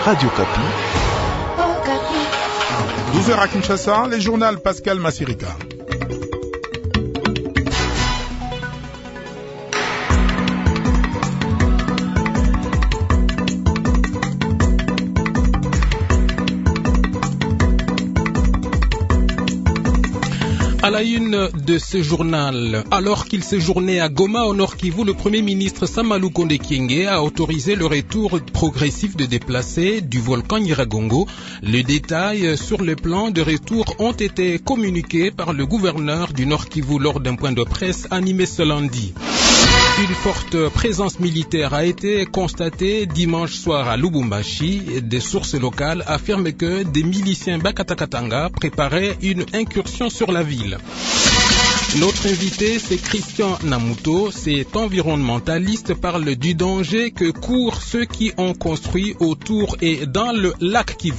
Radio Kapi. 12h à Kinshasa, les journaux Pascal Massirika. À la une de ce journal, alors qu'il séjournait à Goma au Nord Kivu, le Premier ministre Sama Lukonde Kyenge a autorisé le retour progressif de déplacés du volcan Nyiragongo. Les détails sur le plan de retour ont été communiqués par le gouverneur du Nord Kivu lors d'un point de presse animé ce lundi. Une forte présence militaire a été constatée dimanche soir à Lubumbashi. Des sources locales affirment que des miliciens Bakatakatanga préparaient une incursion sur la ville. Notre invité, c'est Christian Namuto. Cet environnementaliste parle du danger que courent ceux qui ont construit autour et dans le lac Kivu.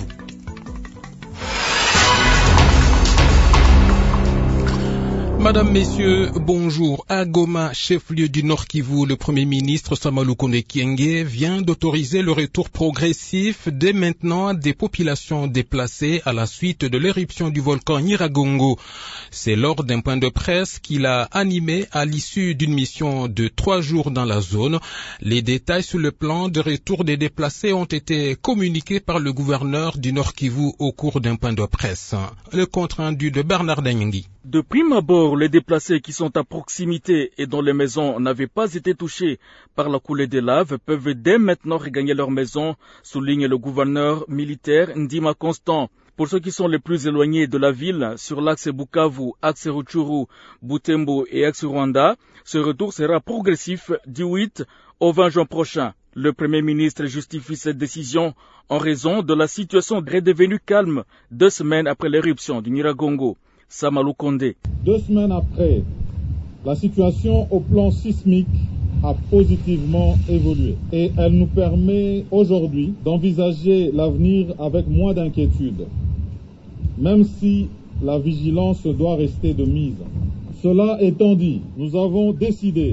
Madame, Messieurs, bonjour. À Goma, chef-lieu du Nord Kivu, le Premier ministre Sama Lukonde Kyenge vient d'autoriser le retour progressif dès maintenant des populations déplacées à la suite de l'éruption du volcan Nyiragongo. C'est lors d'un point de presse qu'il a animé à l'issue d'une mission de 3 jours dans la zone. Les détails sur le plan de retour des déplacés ont été communiqués par le gouverneur du Nord Kivu au cours d'un point de presse. Le compte rendu de Bernard Danyangui. De prime abord, les déplacés qui sont à proximité et dont les maisons n'avaient pas été touchées par la coulée des laves peuvent dès maintenant regagner leur maison, souligne le gouverneur militaire Ndima Constant. Pour ceux qui sont les plus éloignés de la ville, sur l'axe Bukavu, axe Rutshuru, Butembo et axe Rwanda, ce retour sera progressif du 8 au 20 juin prochain. Le Premier ministre justifie cette décision en raison de la situation redevenue calme 2 semaines après l'éruption du Nyiragongo. Sama Lukonde. 2 semaines après, la situation au plan sismique a positivement évolué et elle nous permet aujourd'hui d'envisager l'avenir avec moins d'inquiétude, même si la vigilance doit rester de mise. Cela étant dit, nous avons décidé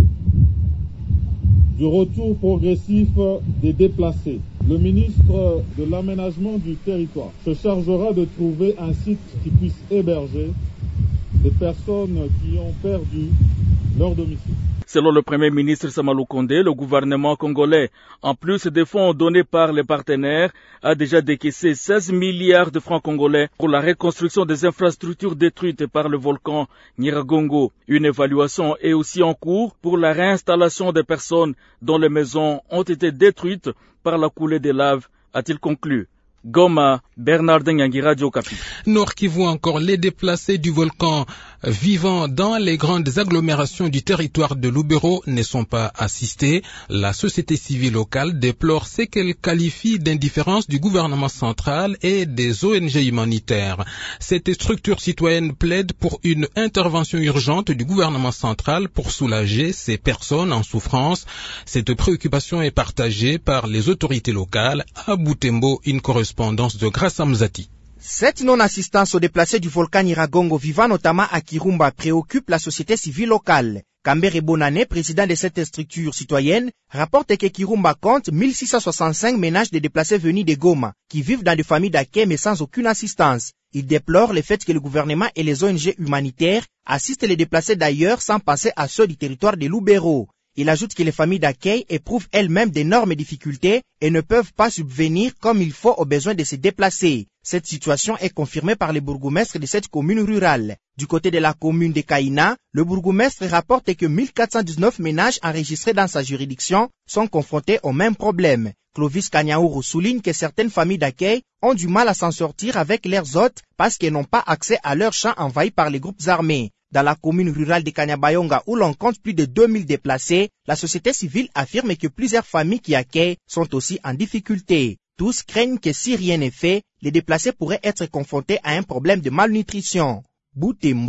du retour progressif des déplacés. Le ministre de l'Aménagement du territoire se chargera de trouver un site qui puisse héberger des personnes qui ont perdu leur domicile. Selon le Premier ministre Sama Lukonde, le gouvernement congolais, en plus des fonds donnés par les partenaires, a déjà décaissé 16 milliards de francs congolais pour la reconstruction des infrastructures détruites par le volcan Nyiragongo. Une évaluation est aussi en cours pour la réinstallation des personnes dont les maisons ont été détruites par la coulée des laves, a-t-il conclu. Goma, Bernard Danyangui, Radio Kapi. Nord Kivu encore, les déplacés du volcan vivant dans les grandes agglomérations du territoire de Lubero ne sont pas assistés. La société civile locale déplore ce qu'elle qualifie d'indifférence du gouvernement central et des ONG humanitaires. Cette structure citoyenne plaide pour une intervention urgente du gouvernement central pour soulager ces personnes en souffrance. Cette préoccupation est partagée par les autorités locales. À Butembo, une correspondance de Grace Amzati. Cette non-assistance aux déplacés du volcan Nyiragongo vivant notamment à Kirumba préoccupe la société civile locale. Kambere Bonane, président de cette structure citoyenne, rapporte que Kirumba compte 1665 ménages de déplacés venus de Goma, qui vivent dans des familles d'accueil mais sans aucune assistance. Il déplore le fait que le gouvernement et les ONG humanitaires assistent les déplacés d'ailleurs sans penser à ceux du territoire de Lubero. Il ajoute que les familles d'accueil éprouvent elles-mêmes d'énormes difficultés et ne peuvent pas subvenir comme il faut aux besoins de se déplacer. Cette situation est confirmée par le bourgmestre de cette commune rurale. Du côté de la commune de Kaina, le bourgmestre rapporte que 1419 ménages enregistrés dans sa juridiction sont confrontés au même problème. Clovis Kanyaouro souligne que certaines familles d'accueil ont du mal à s'en sortir avec leurs hôtes parce qu'elles n'ont pas accès à leurs champs envahis par les groupes armés. Dans la commune rurale de Kanyabayonga où l'on compte plus de 2000 déplacés, la société civile affirme que plusieurs familles qui accueillent sont aussi en difficulté. Tous craignent que si rien n'est fait, les déplacés pourraient être confrontés à un problème de malnutrition. Butembo,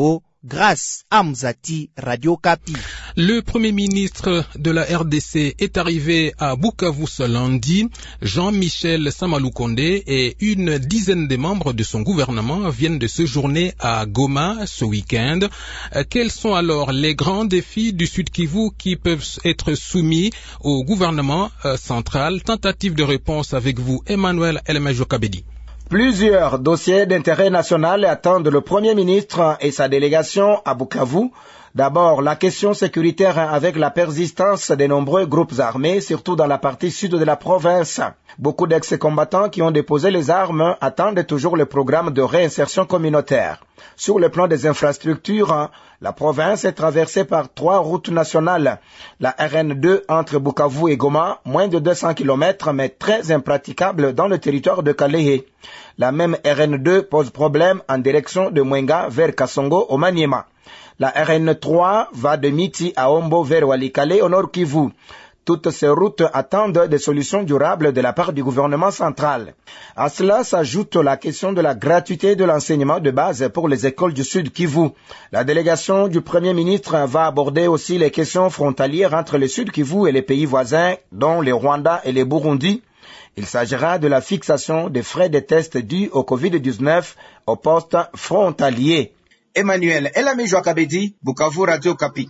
Grâce Amzati, Radio Kapi. Le Premier ministre de la RDC est arrivé à Bukavu ce lundi. Jean-Michel Samaloukonde et une dizaine de membres de son gouvernement viennent de séjourner à Goma ce week-end. Quels sont alors les grands défis du Sud Kivu qui peuvent être soumis au gouvernement central? Tentative de réponse avec vous, Emmanuel Elmejo-Kabedi. Plusieurs dossiers d'intérêt national attendent le Premier ministre et sa délégation à Bukavu. D'abord, la question sécuritaire avec la persistance de nombreux groupes armés, surtout dans la partie sud de la province. Beaucoup d'ex-combattants qui ont déposé les armes attendent toujours le programme de réinsertion communautaire. Sur le plan des infrastructures, la province est traversée par 3 routes nationales. La RN2 entre Bukavu et Goma, moins de 200 km, mais très impraticable dans le territoire de Kalehe. La même RN2 pose problème en direction de Mwenga vers Kasongo au Maniema. La RN3 va de Miti à Ombo vers Walikale au Nord Kivu. Toutes ces routes attendent des solutions durables de la part du gouvernement central. À cela s'ajoute la question de la gratuité de l'enseignement de base pour les écoles du Sud Kivu. La délégation du Premier ministre va aborder aussi les questions frontalières entre le Sud Kivu et les pays voisins, dont le Rwanda et le Burundi. Il s'agira de la fixation des frais de tests dus au Covid-19 au poste frontalier. Emmanuel Elmejo-Kabedi, Bukavu, Radio Kapi.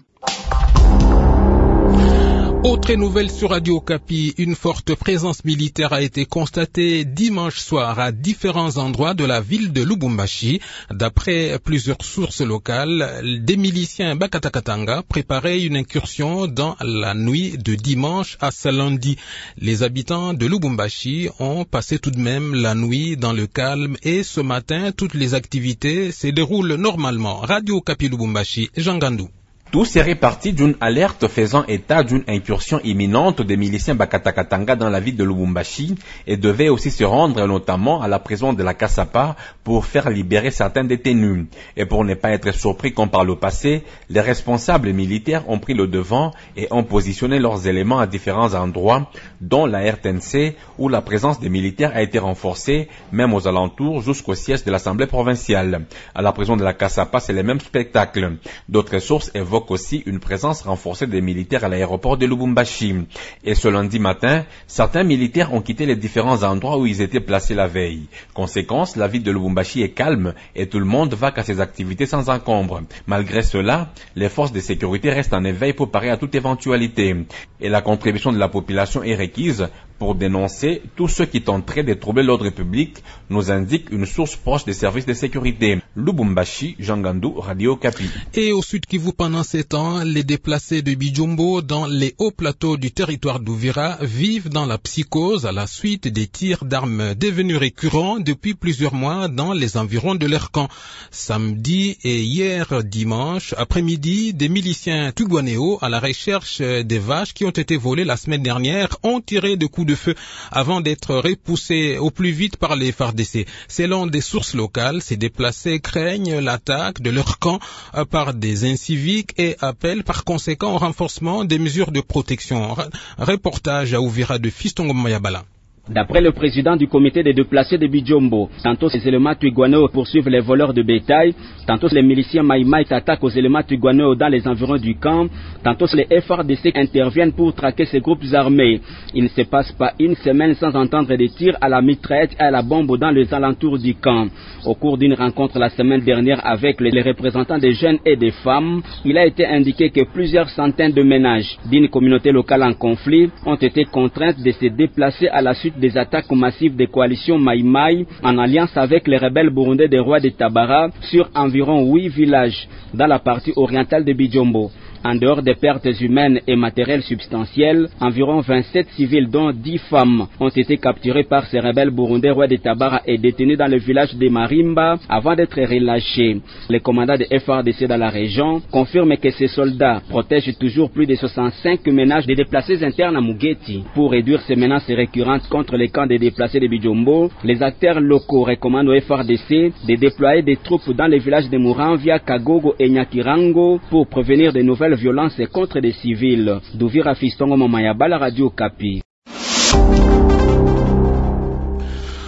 Autre nouvelle sur Radio Kapi, une forte présence militaire a été constatée dimanche soir à différents endroits de la ville de Lubumbashi. D'après plusieurs sources locales, des miliciens Bakatakatanga préparaient une incursion dans la nuit de dimanche à ce lundi. Les habitants de Lubumbashi ont passé tout de même la nuit dans le calme et ce matin, toutes les activités se déroulent normalement. Radio Kapi Lubumbashi, Jean Gandou. Tout serait parti d'une alerte faisant état d'une incursion imminente des miliciens Bakatakatanga dans la ville de Lubumbashi et devait aussi se rendre notamment à la prison de la Kasapa pour faire libérer certains détenus. Et pour ne pas être surpris comme par le passé, les responsables militaires ont pris le devant et ont positionné leurs éléments à différents endroits, dont la RTNC où la présence des militaires a été renforcée, même aux alentours jusqu'au siège de l'Assemblée provinciale. À la prison de la Kasapa, c'est le même spectacle. D'autres sources évoquent aussi une présence renforcée des militaires à l'aéroport de Lubumbashi. Et ce lundi matin, certains militaires ont quitté les différents endroits où ils étaient placés la veille. Conséquence, la ville de Lubumbashi est calme et tout le monde va à ses activités sans encombre. Malgré cela, les forces de sécurité restent en éveil pour parer à toute éventualité. Et la contribution de la population est requise pour dénoncer tous ceux qui tenteraient de troubler l'ordre public, nous indique une source proche des services de sécurité. Lubumbashi, Jean Gandou, Radio Kapi. Et au Sud Kivu, pendant ces temps, les déplacés de Bijombo dans les hauts plateaux du territoire d'Uvira vivent dans la psychose à la suite des tirs d'armes devenus récurrents depuis plusieurs mois dans les environs de leur camp. Samedi et hier dimanche après-midi, des miliciens Tugwaneo à la recherche des vaches qui ont été volées la semaine dernière ont tiré de coups de feu avant d'être repoussés au plus vite par les FARDC. Selon des sources locales, ces déplacés craignent l'attaque de leur camp par des inciviques et appellent par conséquent au renforcement des mesures de protection. Reportage à Uvira de Fistongo Mayabala. D'après le président du comité des déplacés de Bijombo, tantôt ces éléments Twigwaneo poursuivent les voleurs de bétail, tantôt les miliciens Maïmaï attaquent aux éléments Twigwaneo dans les environs du camp, tantôt les FARDC interviennent pour traquer ces groupes armés. Il ne se passe pas une semaine sans entendre des tirs à la mitraillette et à la bombe dans les alentours du camp. Au cours d'une rencontre la semaine dernière avec les représentants des jeunes et des femmes, il a été indiqué que plusieurs centaines de ménages d'une communauté locale en conflit ont été contraintes de se déplacer à la suite des attaques massives des coalitions Maïmaï en alliance avec les rebelles burundais des rois de Tabara sur environ 8 villages dans la partie orientale de Bijombo. En dehors des pertes humaines et matérielles substantielles, environ 27 civils dont 10 femmes ont été capturés par ces rebelles burundais rois de Tabara et détenus dans le village de Marimba avant d'être relâchés. Les commandants de FARDC dans la région confirment que ces soldats protègent toujours plus de 65 ménages de déplacés internes à Mugeti. Pour réduire ces menaces récurrentes contre les camps des déplacés de Bijombo, les acteurs locaux recommandent au FARDC de déployer des troupes dans les villages de Muramvia, Kagogo et Nyakirango pour prévenir de nouvelles violences contre des civils. D'Uvira Fistongo Mayabala, Radio Kapi.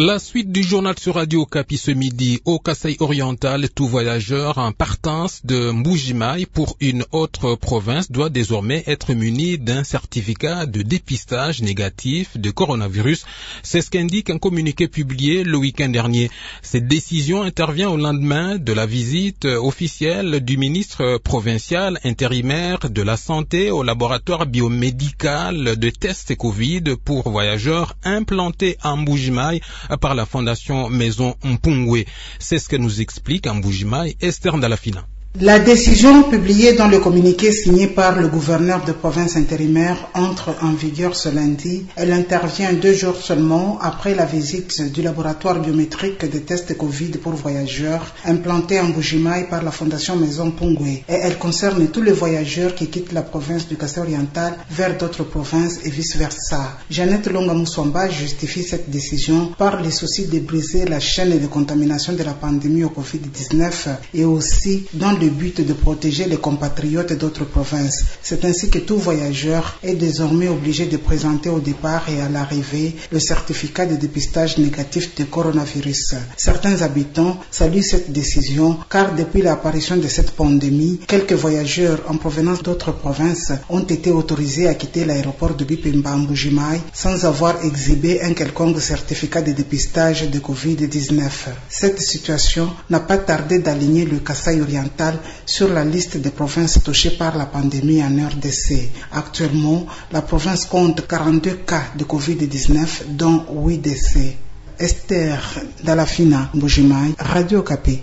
La suite du journal sur Radio Okapi ce midi. Au Kasaï oriental, tout voyageur en partance de Mbujimaï pour une autre province doit désormais être muni d'un certificat de dépistage négatif de coronavirus. C'est ce qu'indique un communiqué publié le week-end dernier. Cette décision intervient au lendemain de la visite officielle du ministre provincial intérimaire de la Santé au laboratoire biomédical de tests Covid pour voyageurs implantés à Mbujimaï par la fondation Maison Mpungwe. C'est ce que nous explique en Mbujimaï Esther Ndalafina. La décision publiée dans le communiqué signé par le gouverneur de province intérimaire entre en vigueur ce lundi. Elle intervient 2 jours seulement après la visite du laboratoire biométrique de tests Covid pour voyageurs implanté en Mbujimaï par la fondation Maison Mpungwe. Et elle concerne tous les voyageurs qui quittent la province du Kasaï oriental vers d'autres provinces et vice-versa. Jeannette Longa Moussomba justifie cette décision par les soucis de briser la chaîne de contamination de la pandémie au Covid-19 et aussi dans le but de protéger les compatriotes d'autres provinces. C'est ainsi que tout voyageur est désormais obligé de présenter au départ et à l'arrivée le certificat de dépistage négatif de coronavirus. Certains habitants saluent cette décision car depuis l'apparition de cette pandémie, quelques voyageurs en provenance d'autres provinces ont été autorisés à quitter l'aéroport de Bipemba Mbujimaï sans avoir exhibé un quelconque certificat de dépistage de Covid-19. Cette situation n'a pas tardé d'aligner le Kasaï oriental sur la liste des provinces touchées par la pandémie en RDC. Actuellement, la province compte 42 cas de Covid-19, dont 8 décès. Esther Dalafina, Mbujimaï, Radio Okapi.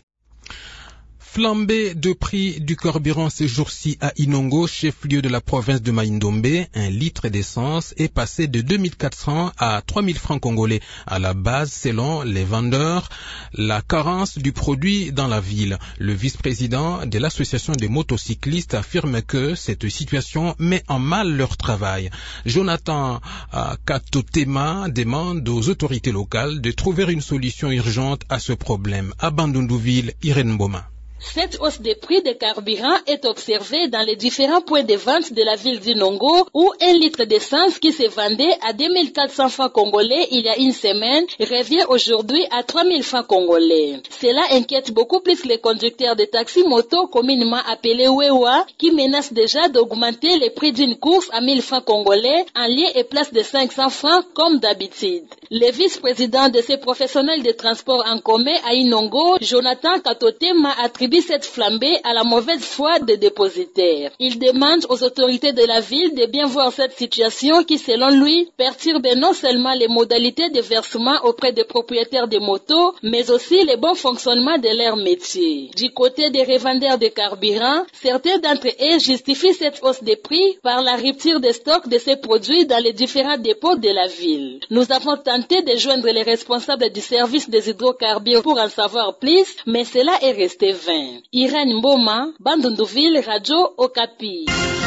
Flambée de prix du carburant ces jours-ci à Inongo, chef-lieu de la province de Mai-Ndombe, un litre d'essence est passé de 2400 à 3000 francs congolais. À la base, selon les vendeurs, la carence du produit dans la ville. Le vice-président de l'association des motocyclistes affirme que cette situation met en mal leur travail. Jonathan Katotema demande aux autorités locales de trouver une solution urgente à ce problème. À Bandundouville, Irène Boma. Cette hausse des prix des carburants est observée dans les différents points de vente de la ville d'Inongo où un litre d'essence qui se vendait à 2400 francs congolais il y a une semaine revient aujourd'hui à 3000 francs congolais. Cela inquiète beaucoup plus les conducteurs de taxi-moto communément appelés Wewa qui menacent déjà d'augmenter les prix d'une course à 1000 francs congolais en lieu et place de 500 francs comme d'habitude. Le vice-président de ces professionnels de transport en commun à Inongo, Jonathan Katotema, attribue cette flambée à la mauvaise foi des dépositaires. Il demande aux autorités de la ville de bien voir cette situation qui, selon lui, perturbe non seulement les modalités de versement auprès des propriétaires de motos, mais aussi le bon fonctionnement de leur métier. Du côté des revendeurs de carburant, certains d'entre eux justifient cette hausse de prix par la rupture des stocks de ces produits dans les différents dépôts de la ville. Nous avons tenté de joindre les responsables du service des hydrocarbures pour en savoir plus, mais cela est resté vain. Irène Mboma, Bandundouville, Radio Okapi.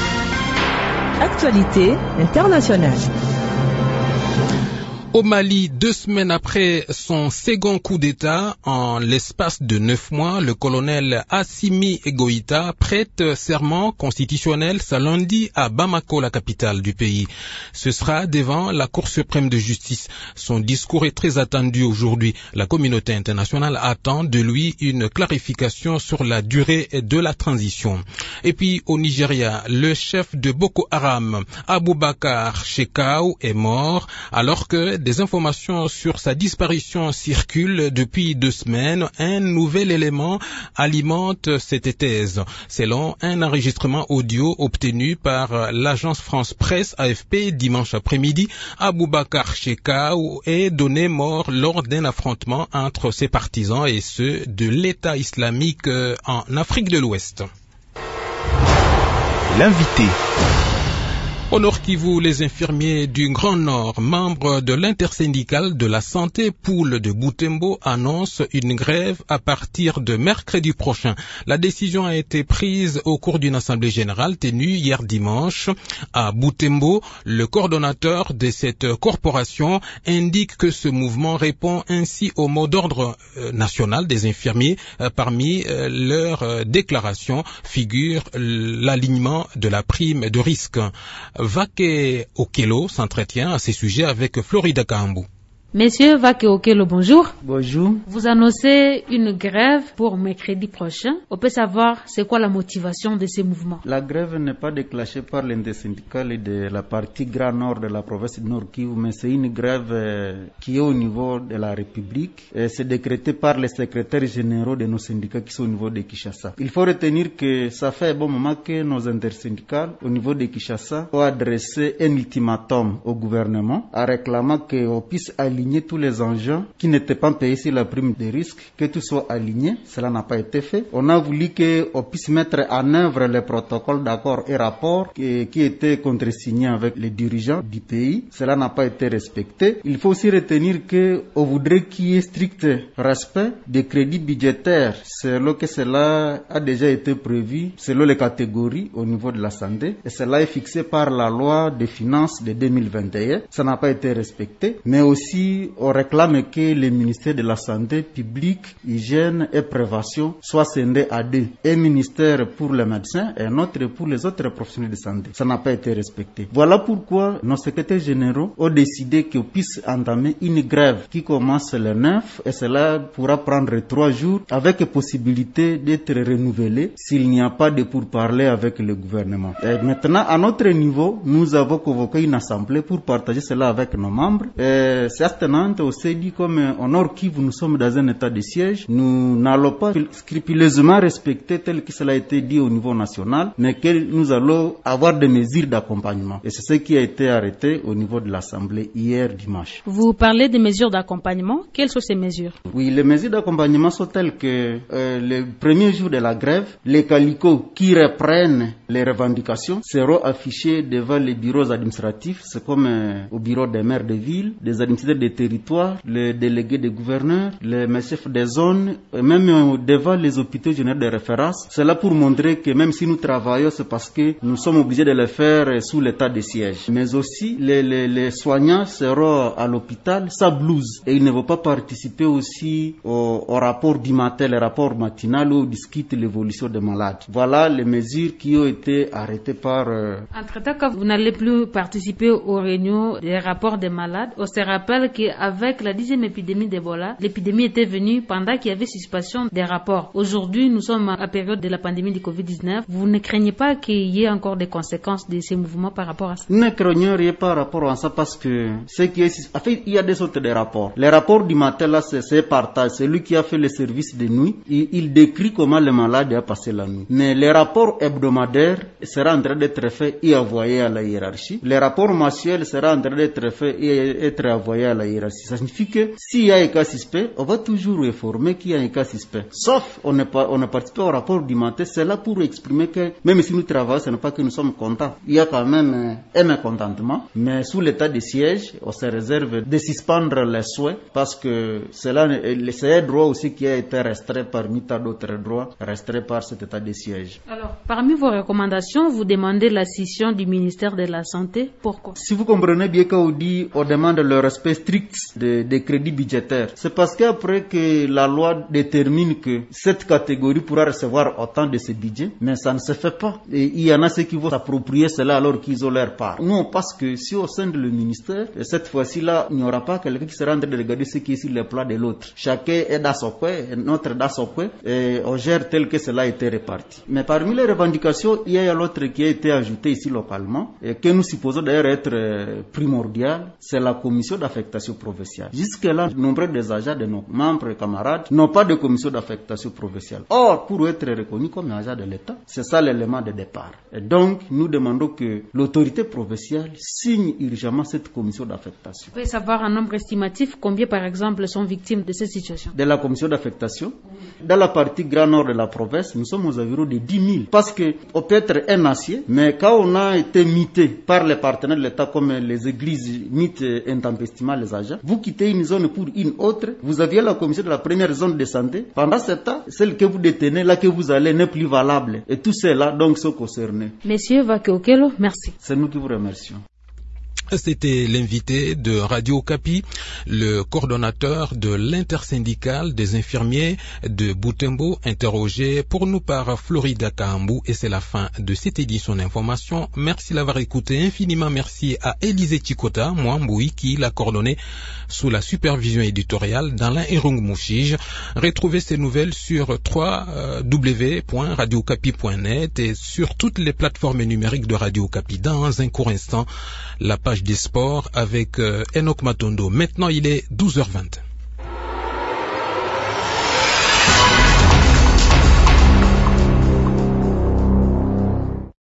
Actualité internationale. Au Mali, 2 semaines après son second coup d'État, en l'espace de 9 mois, le colonel Assimi Goïta prête serment constitutionnel ce lundi à Bamako, la capitale du pays. Ce sera devant la Cour suprême de justice. Son discours est très attendu aujourd'hui. La communauté internationale attend de lui une clarification sur la durée de la transition. Et puis, au Nigeria, le chef de Boko Haram, Aboubakar Shekau, est mort alors que des informations sur sa disparition circulent depuis 2 semaines. Un nouvel élément alimente cette thèse. Selon un enregistrement audio obtenu par l'agence France Presse AFP dimanche après-midi, Aboubakar Shekau est donné mort lors d'un affrontement entre ses partisans et ceux de l'État islamique en Afrique de l'Ouest. L'invité. Au Nord Kivu, les infirmiers du Grand Nord, membres de l'intersyndicale de la santé Poule de Butembo, annoncent une grève à partir de mercredi prochain. La décision a été prise au cours d'une assemblée générale tenue hier dimanche à Butembo. Le coordonnateur de cette corporation indique que ce mouvement répond ainsi au mot d'ordre national des infirmiers. Parmi leurs déclarations figure l'alignement de la prime de risque. Vake Okelo s'entretient à ces sujets avec Florida Kahambou. Monsieur Vakeokelo, bonjour. Bonjour. Vous annoncez une grève pour mercredi prochain. On peut savoir c'est quoi la motivation de ces mouvements? La grève n'est pas déclenchée par l'intersyndicale de la partie Grand Nord de la province de Nord Kivu, mais c'est une grève qui est au niveau de la République. C'est décrété par les secrétaires généraux de nos syndicats qui sont au niveau de Kinshasa. Il faut retenir que ça fait un bon moment que nos intersyndicales au niveau de Kinshasa ont adressé un ultimatum au gouvernement en réclamant qu'on puisse aligner tous les engins qui n'étaient pas payés sur la prime de risque, que tout soit aligné. Cela n'a pas été fait. On a voulu qu'on puisse mettre en œuvre les protocoles d'accord et rapports qui étaient contresignés avec les dirigeants du pays. Cela n'a pas été respecté. Il faut aussi retenir qu'on voudrait qu'il y ait strict respect des crédits budgétaires, selon que cela a déjà été prévu selon les catégories au niveau de la santé, et cela est fixé par la loi des finances de 2021. Ça n'a pas été respecté, mais aussi on réclame que le ministère de la Santé publique, hygiène et prévention soit scindé à deux. Un ministère pour les médecins et un autre pour les autres professionnels de santé. Ça n'a pas été respecté. Voilà pourquoi nos secrétaires généraux ont décidé qu'on puisse entamer une grève qui commence le 9 et cela pourra prendre 3 jours avec possibilité d'être renouvelée s'il n'y a pas de pourparlers avec le gouvernement. Et maintenant, à notre niveau, nous avons convoqué une assemblée pour partager cela avec nos membres. C'est on s'est dit comme au Nord Kivu, nous sommes dans un état de siège, nous n'allons pas scrupuleusement respecter tel que cela a été dit au niveau national, mais que nous allons avoir des mesures d'accompagnement. Et c'est ce qui a été arrêté au niveau de l'Assemblée hier dimanche. Vous parlez des mesures d'accompagnement. Quelles sont ces mesures? Oui, les mesures d'accompagnement sont telles que le premier jour de la grève, les calicots qui reprennent les revendications seront affichés devant les bureaux administratifs. C'est comme au bureau des maires de ville, des administrateurs des territoires, les délégués des gouverneurs, les chefs des zones, et même devant les hôpitaux généraux de référence. C'est là pour montrer que même si nous travaillons, c'est parce que nous sommes obligés de le faire sous l'état de siège. Mais aussi, les soignants seront à l'hôpital sans blouse et ils ne vont pas participer aussi au rapport du matin, le rapport matinal où on discute l'évolution des malades. Voilà les mesures qui ont été arrêtées par... Entre-temps, quand vous n'allez plus participer aux réunions des rapports des malades, on se rappelle qu'avec la 10e épidémie d'Ebola, l'épidémie était venue pendant qu'il y avait suspension des rapports. Aujourd'hui, nous sommes à la période de la pandémie du Covid-19. Vous ne craignez pas qu'il y ait encore des conséquences de ces mouvements par rapport à ça? Nous ne craignons rien par rapport à ça parce que ce qui est... En fait, il y a des sortes de rapports. Les rapports du matin, là, c'est partage. C'est lui qui a fait le service de nuit. Il décrit comment le malade a passé la nuit. Mais les rapports hebdomadaires seront en train d'être faits et envoyés à la hiérarchie. Les rapports mensuels seront en train d'être faits et être envoyés à la hiérarchie. Ça signifie que s'il y a un cas suspect, on va toujours informer qu'il y a un cas suspect. Sauf, on ne participe pas au rapport du matin. C'est là pour exprimer que, même si nous travaillons, ce n'est pas que nous sommes contents. Il y a quand même un mécontentement. Mais sous l'état de siège, on se réserve de suspendre les souhaits parce que c'est un droit aussi qui a été restreint parmi tant d'autres droits restreints par cet état de siège. Alors, parmi vos recommandations, vous demandez la scission du ministère de la Santé. Pourquoi? Si vous comprenez bien qu'on dit, on demande le respect strict des crédits budgétaires. C'est parce qu'après que la loi détermine que cette catégorie pourra recevoir autant de ce budget, mais ça ne se fait pas. Et il y en a ceux qui vont s'approprier cela alors qu'ils ont leur part. Nous, on pense que si au sein de le ministère, cette fois-ci-là, il n'y aura pas quelqu'un qui sera en train de regarder ce qui est sur le plat de l'autre. Chacun est dans son coin, notre dans son coin, et on gère tel que cela a été réparti. Mais parmi les revendications, il y a l'autre qui a été ajouté ici localement, et que nous supposons d'ailleurs être primordial, c'est la commission d'affectation provinciale. Jusque-là, nombre des agents de nos membres et camarades n'ont pas de commission d'affectation provinciale. Or, pour être reconnus comme agents de l'État, c'est ça l'élément de départ. Et donc, nous demandons que l'autorité provinciale signe urgemment cette commission d'affectation. Vous pouvez savoir un nombre estimatif, combien par exemple sont victimes de cette situation? De la commission d'affectation, dans la partie grand nord de la province, nous sommes aux environs de 10 000. Parce qu'on peut être un acier, mais quand on a été mité par les partenaires de l'État, comme les églises mitent intempestivement les agents, vous quittez une zone pour une autre, vous aviez la commission de la première zone de santé. Pendant ce temps, celle que vous détenez, là que vous allez, n'est plus valable. Et tous ceux-là, donc, sont concernés. Monsieur Vakeokelo, merci. C'est nous qui vous remercions. C'était l'invité de Radio Okapi, le coordonnateur de l'intersyndicale des infirmiers de Butembo, interrogé pour nous par Florida Kaambou. Et c'est la fin de cette édition d'information. Merci d'avoir écouté. Infiniment merci à Élisée Chikota, Mouamboui, qui l'a coordonné sous la supervision éditoriale d'Alain Erung Mouchige. Retrouvez ces nouvelles sur www.radiocapi.net et sur toutes les plateformes numériques de Radio Okapi. Dans un court instant, la page des sports avec Enoch Matondo. Maintenant, il est 12h20.